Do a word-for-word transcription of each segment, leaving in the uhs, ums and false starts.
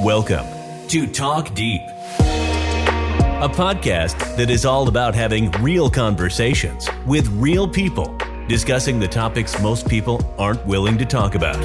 Welcome to Talk Deep, a podcast that is all about having real conversations with real people, discussing the topics most people aren't willing to talk about.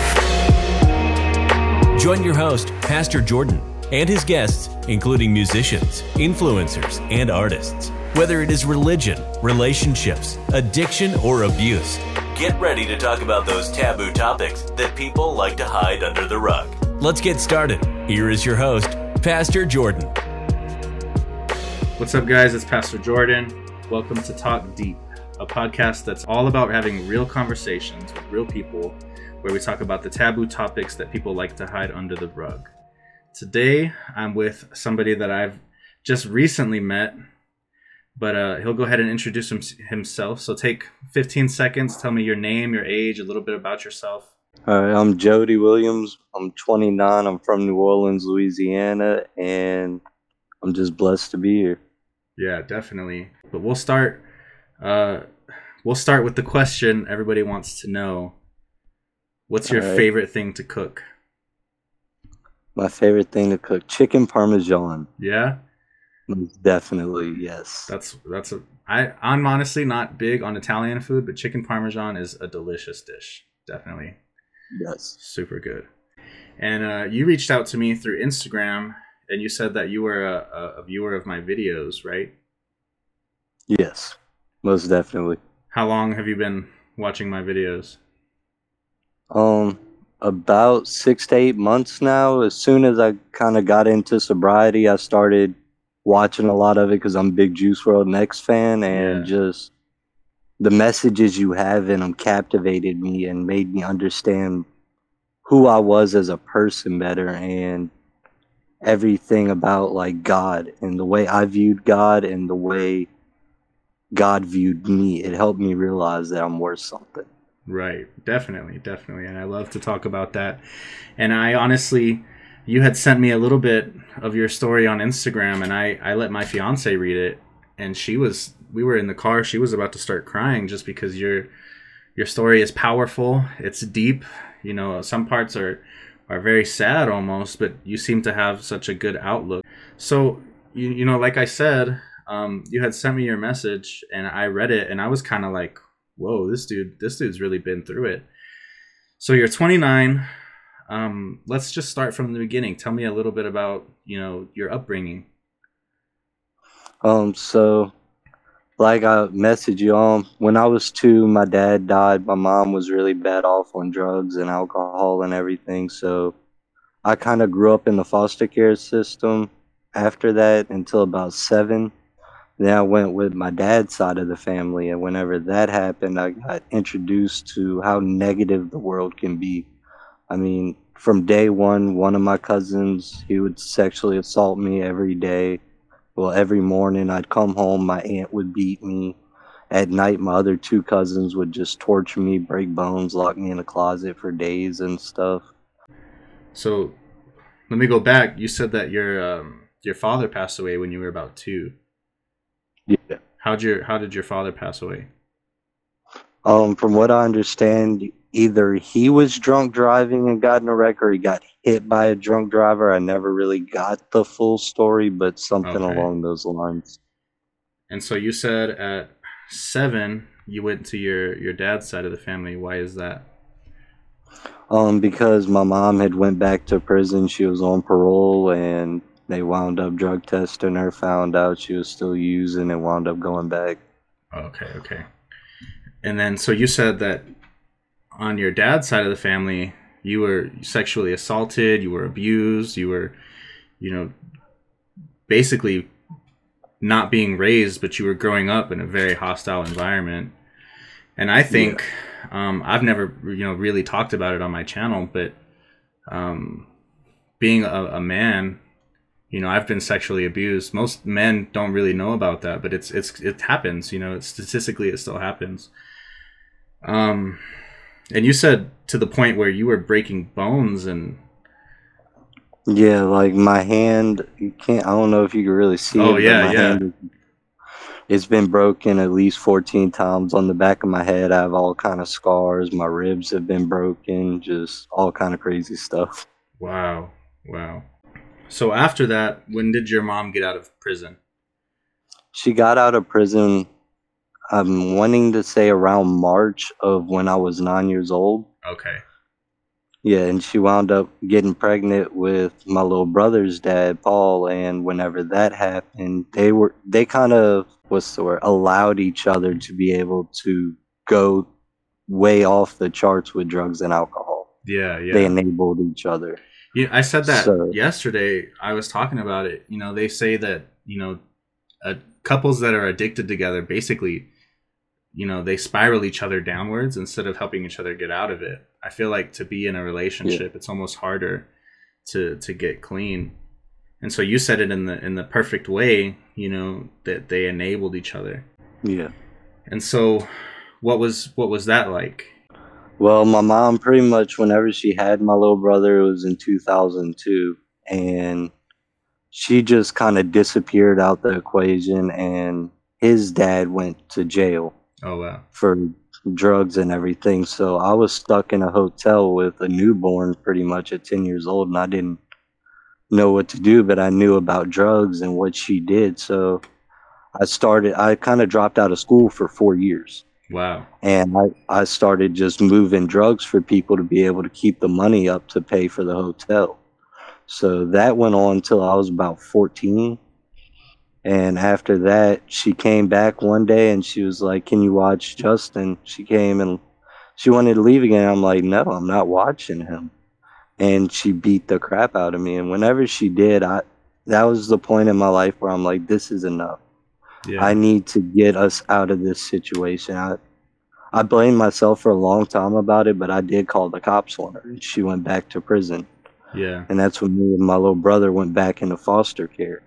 Join your host, Pastor Jordan, and his guests, including musicians, influencers, and artists. Whether it is religion, relationships, addiction, or abuse, get ready to talk about those taboo topics that people like to hide under the rug. Let's get started. Here is your host, Pastor Jordan. What's up, guys? It's Pastor Jordan. Welcome to Talk Deep, a podcast that's all about having real conversations with real people, where we talk about the taboo topics that people like to hide under the rug. Today, I'm with somebody that I've just recently met, but uh, he'll go ahead and introduce him, himself. So take fifteen seconds, tell me your name, your age, a little bit about yourself. All right, I'm Jody Williams. I'm twenty-nine. I'm from New Orleans, Louisiana, and I'm just blessed to be here. Yeah, definitely. But we'll start. Uh, we'll start with the question everybody wants to know. What's your right. favorite thing to cook? My favorite thing to cook: chicken parmesan. Yeah, definitely, yes. That's that's a. I I'm honestly not big on Italian food, but chicken parmesan is a delicious dish. Definitely. Yes. Super good. And uh, you reached out to me through Instagram, and you said that you were a, a viewer of my videos, right? Yes, most definitely. How long have you been watching my videos? Um, about six to eight months now. As soon as I kind of got into sobriety, I started watching a lot of it because I'm a big Juice world Next fan, and yeah. just the messages you have in them captivated me and made me understand who I was as a person better, and everything about like God and the way I viewed God and the way God viewed me. It helped me realize that I'm worth something. Right. Definitely. Definitely. And I love to talk about that. And I honestly, you had sent me a little bit of your story on Instagram, and I, I let my fiance read it, and she was, we were in the car. She was about to start crying just because your, your story is powerful. It's deep. You know, some parts are, are very sad almost, but you seem to have such a good outlook. So, you, you know, like I said, um, you had sent me your message, and I read it, and I was kind of like, whoa, this dude, this dude's really been through it. So you're twenty-nine. Um, let's just start from the beginning. Tell me a little bit about, you know, your upbringing. Um, so like I messaged you on, when I was two, my dad died. My mom was really bad off on drugs and alcohol and everything. So I kind of grew up in the foster care system after that until about seven. Then I went with my dad's side of the family, and whenever that happened, I got introduced to how negative the world can be. I mean, from day one, one of my cousins, he would sexually assault me every day. Well, every morning I'd come home, my aunt would beat me. At night, my other two cousins would just torture me, break bones, lock me in a closet for days and stuff. So let me go back. You said that your um, your father passed away when you were about two. Yeah. How'd your how did your father pass away? Um, from what I understand, either he was drunk driving and got in a wreck, or he got hit by a drunk driver. I never really got the full story, but something okay. along those lines. And so you said at seven you went to your, your dad's side of the family. Why is that? Um, because my mom had went back to prison. She was on parole, and they wound up drug testing her, found out she was still using, and wound up going back. Okay, okay. And then, so you said that on your dad's side of the family, you were sexually assaulted, you were abused, you were, you know, basically not being raised, but you were growing up in a very hostile environment. And I think, yeah. um, I've never, you know, really talked about it on my channel, but um, being a, a man, you know, I've been sexually abused. Most men don't really know about that, but it's it's it happens. You know, it's, statistically, it still happens. Um, and you said to the point where you were breaking bones and. Yeah, like my hand. You can't. I don't know if you can really see oh, it. yeah, but my yeah. hand, it's been broken at least fourteen times. On the back of my head, I have all kind of scars. My ribs have been broken. Just all kind of crazy stuff. Wow. Wow. So after that, when did your mom get out of prison? She got out of prison, I'm wanting to say around March of when I was nine years old. Okay. Yeah, and she wound up getting pregnant with my little brother's dad, Paul, and whenever that happened, they were they kind of what's the word, allowed each other to be able to go way off the charts with drugs and alcohol. Yeah, They yeah. enabled each other. Yeah, I said that So yesterday. I was talking about it. You know, they say that, you know, uh, couples that are addicted together basically, you know, they spiral each other downwards instead of helping each other get out of it. I feel like to be in a yeah, relationship, it's almost harder to to get clean. And so you said it in the in the perfect way, you know, that they enabled each other. yeah. And so what was what was that like? Well, my mom pretty much whenever she had my little brother, it was in two thousand two, and she just kind of disappeared out the equation, and his dad went to jail Oh wow. for drugs and everything. So I was stuck in a hotel with a newborn pretty much at ten years old, and I didn't know what to do, but I knew about drugs and what she did. So I started, I kind of dropped out of school for four years. Wow. And I, I started just moving drugs for people to be able to keep the money up to pay for the hotel. So that went on till I was about fourteen. And after that, she came back one day and she was like, "Can you watch Justin?" She came and she wanted to leave again. I'm like, "No, I'm not watching him." And she beat the crap out of me. And whenever she did, I that was the point in my life where I'm like, this is enough. I Yeah. need to get us out of this situation. I I blamed myself for a long time about it, but I did call the cops on her. And she went back to prison. Yeah. And that's when me and my little brother went back into foster care.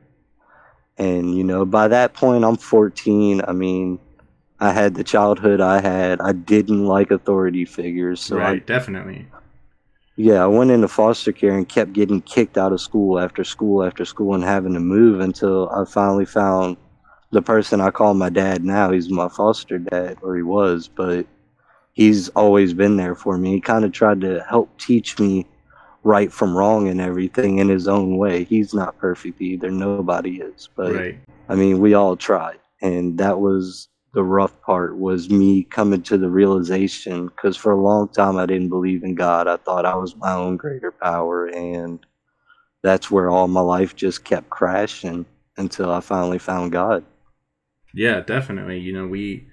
And, you know, by that point, I'm fourteen. I mean, I had the childhood I had. I didn't like authority figures. So I, Right. Definitely. yeah, I went into foster care and kept getting kicked out of school after school after school and having to move until I finally found the person I call my dad now. He's my foster dad, or he was, but he's always been there for me. He kind of tried to help teach me right from wrong and everything in his own way. He's not perfect either. Nobody is. But Right. I mean, we all tried. And that was the rough part, was me coming to the realization, because for a long time I didn't believe in God. I thought I was my own greater power. And that's where all my life just kept crashing until I finally found God. Yeah, definitely. You know, we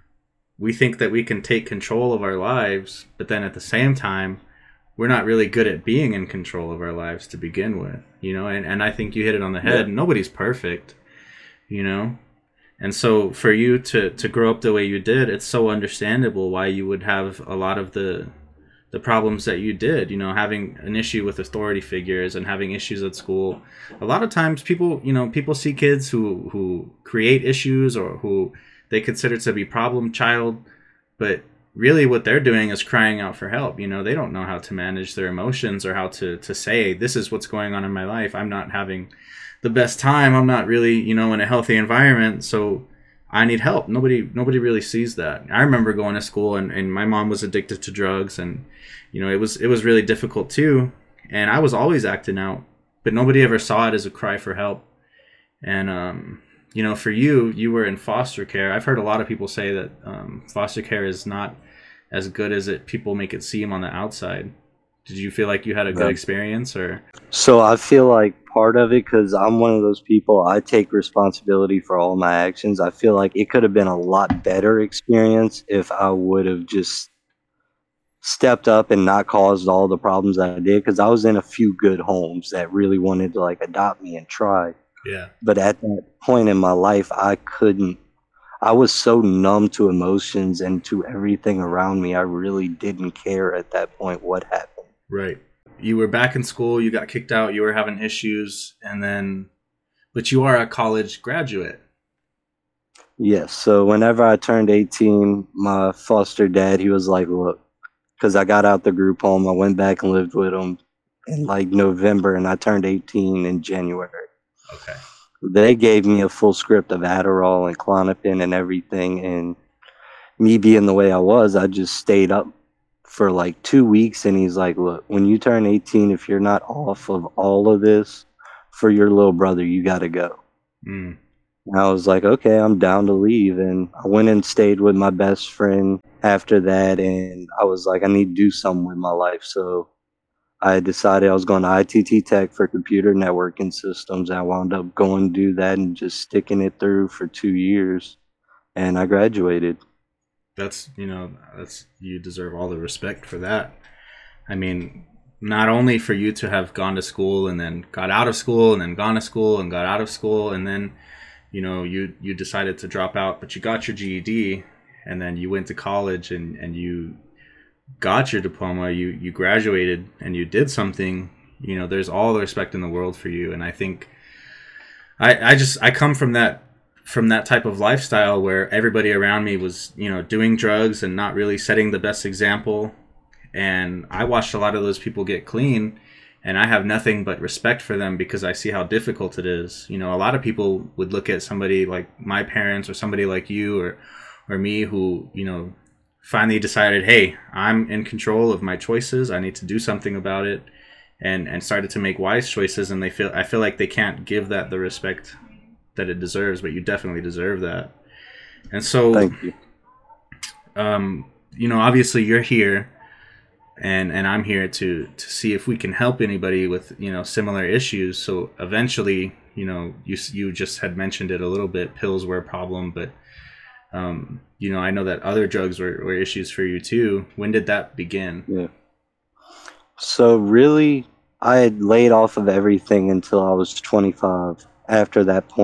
we think that we can take control of our lives, but then at the same time, we're not really good at being in control of our lives to begin with, you know, and, and I think you hit it on the head. Yeah. Nobody's perfect, you know. And so for you to, to grow up the way you did, it's so understandable why you would have a lot of the the problems that you did, you know, having an issue with authority figures and having issues at school. A lot of times people, you know, people see kids who, who create issues or who they consider to be problem child, but really what they're doing is crying out for help. You know, they don't know how to manage their emotions or how to, to say, this is what's going on in my life. I'm not having the best time. I'm not really, you know, in a healthy environment. So I need help. Nobody, nobody really sees that. I remember going to school and, and my mom was addicted to drugs and, you know, it was, it was really difficult too. And I was always acting out, but nobody ever saw it as a cry for help. And, um, you know, for you, you were in foster care. I've heard a lot of people say that um, foster care is not as good as it people make it seem on the outside. Did you feel like you had a good Yeah. experience, or? So I feel like part of it, because I'm one of those people, I take responsibility for all my actions. I feel like it could have been a lot better experience if I would have just stepped up and not caused all the problems that I did, because I was in a few good homes that really wanted to like adopt me and try. Yeah. But at that point in my life, I couldn't. I was so numb to emotions and to everything around me. I really didn't care at that point what happened. Right. You were back in school, you got kicked out, you were having issues, and then, but you are a college graduate. Yes. So whenever I turned eighteen, my foster dad, he was like, look, because I got out the group home, I went back and lived with him in like November, and I turned eighteen in January. Okay. They gave me a full script of Adderall and Klonopin and everything. And me being the way I was, I just stayed up for like two weeks, and he's like, "Look, when you turn eighteen, if you're not off of all of this for your little brother, you got to go." Mm. And I was like, "Okay, I'm down to leave." And I went and stayed with my best friend after that, and I was like, I need to do something with my life. So I decided I was going to I T T Tech for computer networking systems. I wound up going to do that and just sticking it through for two years, and I graduated. That's, you know, that's, you deserve all the respect for that. I mean, not only for you to have gone to school and then got out of school and then gone to school and got out of school, and then, you know, you, you decided to drop out, but you got your G E D, and then you went to college and, and you got your diploma, you, you graduated and you did something. You know, there's all the respect in the world for you. And I think I, I just, I come from that, from that type of lifestyle where everybody around me was, you know, doing drugs and not really setting the best example. And I watched a lot of those people get clean, and I have nothing but respect for them because I see how difficult it is. You know, a lot of people would look at somebody like my parents or somebody like you or, or me who, you know, finally decided, hey, I'm in control of my choices. I need to do something about it, and, and started to make wise choices. And they feel, I feel like they can't give that the respect that it deserves, but you definitely deserve that. And so, Thank you. Um, you know, obviously you're here, and, and I'm here to, to see if we can help anybody with, you know, similar issues. So eventually, you know, you, you just had mentioned it a little bit, pills were a problem, but, um, you know, I know that other drugs were, were issues for you too. When did that begin? Yeah. So really, I had laid off of everything until I was twenty-five. After that point,